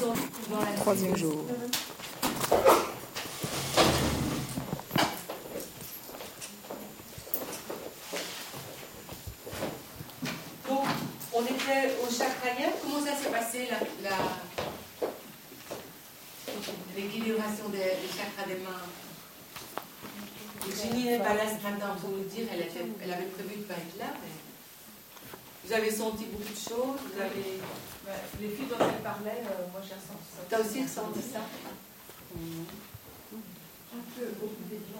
Troisième jour. Donc, on était au chakrayam. Comment ça s'est passé l'équilibration des chakras des mains? Virginie n'est pas là ce matin pour nous dire, elle avait prévu de ne pas être là, mais vous avez senti beaucoup de choses, vous avez... Les filles dont elle parlait, moi j'ai ressenti ça. Tu as aussi ressenti ça? Un peu, beaucoup.